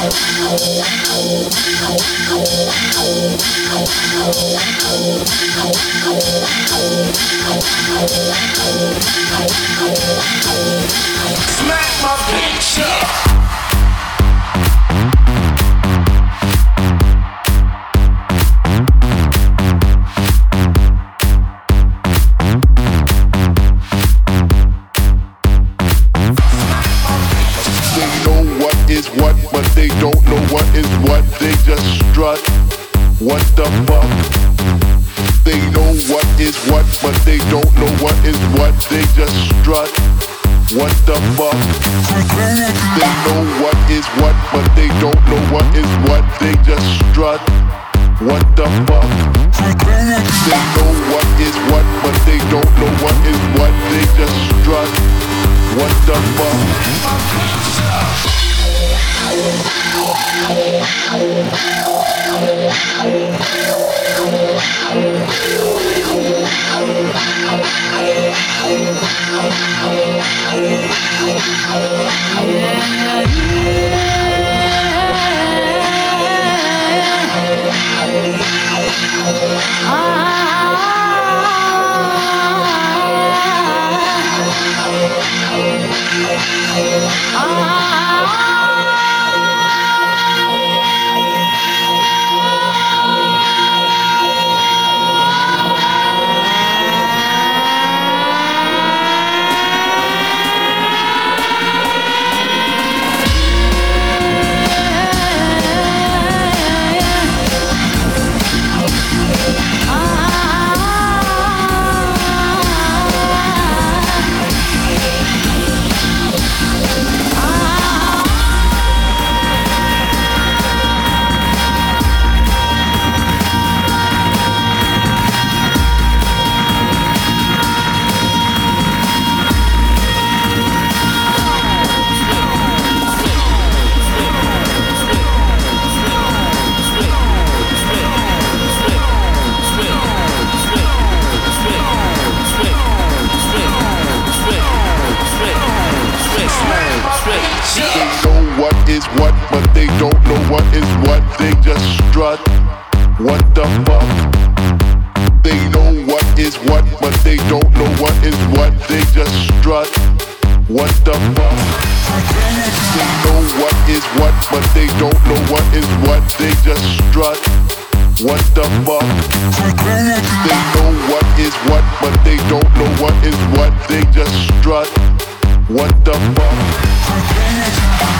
Smack my bitch up. Is what, but they don't know what is what. They just strut. What the fuck? They know what is what, but they don't know what is what. They just strut. What the fuck? They know what is what, but they don't know what is what. They just strut. What the fuck? They know what is what, but they don't know what is what. They just strut. What the fuck? Is what, but they don't know what is what. They just strut. What the fuck? They know what is what, but they don't know what is what. They just strut. What the fuck? They know what is what, but they don't know what is what. They just strut. What the fuck? They know what is what, but they don't know what is what. They just strut. What the fuck?